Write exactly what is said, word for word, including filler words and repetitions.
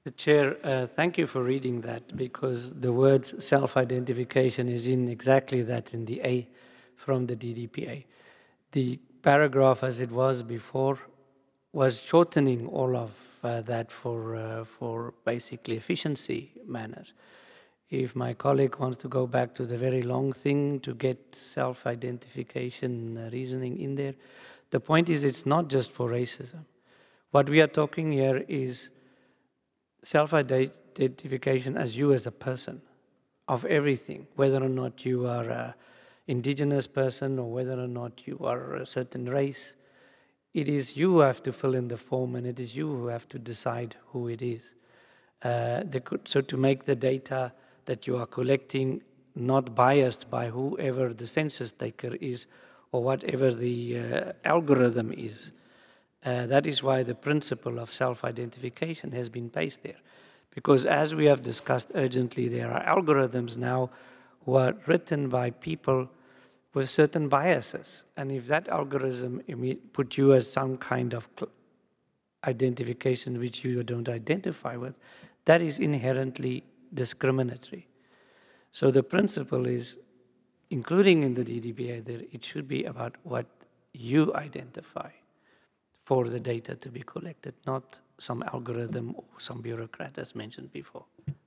The Chair, uh, thank you for reading that, because the words self-identification is in exactly that in the A from the D D P A. The paragraph as it was before was shortening all of uh, that for, uh, for basically efficiency manners. If my colleague wants to go back to the very long thing to get self-identification uh, reasoning in there, the point is it's not just for racism. What we are talking here is self-identification as you as a person of everything, whether or not you are an indigenous person or whether or not you are a certain race. It is you who have to fill in the form, and it is you who have to decide who it is. Uh, the, so to make the data that you are collecting not biased by whoever the census taker is or whatever the uh, algorithm is. Uh, that is why the principle of self-identification has been placed there. Because as we have discussed urgently, there are algorithms now who are written by people with certain biases. And if that algorithm put you as some kind of identification which you don't identify with, that is inherently discriminatory. So the principle is, including in the D D P A, that it should be about what you identify for the data to be collected, not some algorithm or some bureaucrat as mentioned before.